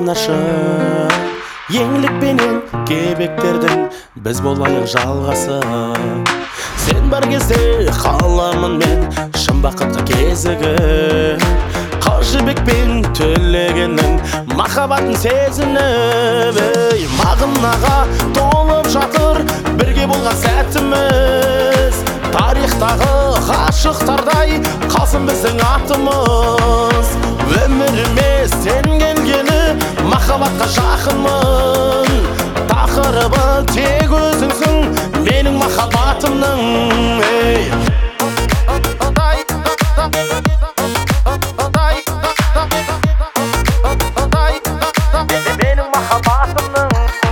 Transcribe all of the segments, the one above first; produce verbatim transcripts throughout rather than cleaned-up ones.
жанашыр еңлік пенен кебектердің біз болайық жалғасы. Сен бар кезде қаламын мен шын бақытқа кезігіп, қыз жібекпен төлегеннің махаббатын сезініп, мағынаға толып жатыр бірге болған сәтіміз. Тарихтағы ғашықтардай қалсын біздің атымыз. Өміріме сен келгені махаббатқа жақынмын. Тақырыбы тек өзіңсің менің махаббатымның. Менің махаббатымның.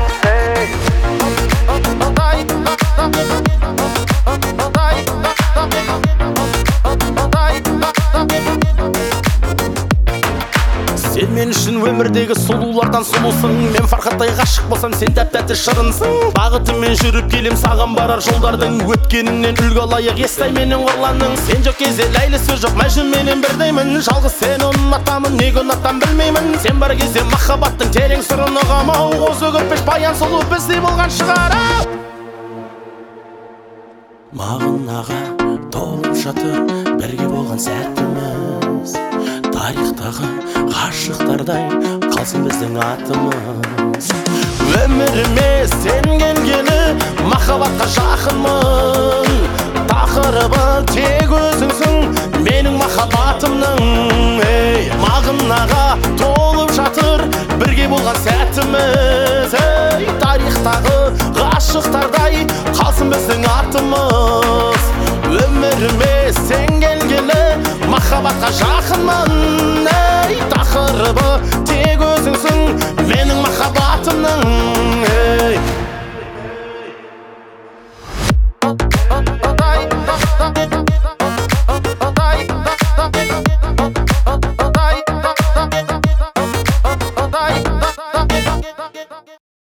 Сен мен үшін өмірдегі сұлулардан сұлусың. Мен Фархаттай ғашық болсам, сен тәп-тәтті шырынсың. Бағытыммен жүріп келем саған барар жолдардың, өткенінен үлгі алайық естай менен қорландың. Сен жоқ кезде ләйлі сөз жоқ мәжнүн менен бірдеймін. Жалғыз сені ұнатамын, неге ұнатам білмеймін. Сен бар кезде махаббаттың терең сырын ұғамау. Қозы көрпеш баян сұлу біздей болған шығар. Мағынаға толып жатыр бірге болған сәтіміз. Тарихтағы ғашықтардай қалсын біздің атымыз. Өміріме сен келгені махаббатқа жақынмын. Тақырыбы тек өзіңсің менің махаббатымның. Мағынаға толып жатыр бірге болған сәтіміз. Тарихтағы ғашықтардай қалсын біздің атымыз. Өміріме сен келгені махаббатқа жақынмын. Тақырыбы тек өзіңсің менің махаббатымның.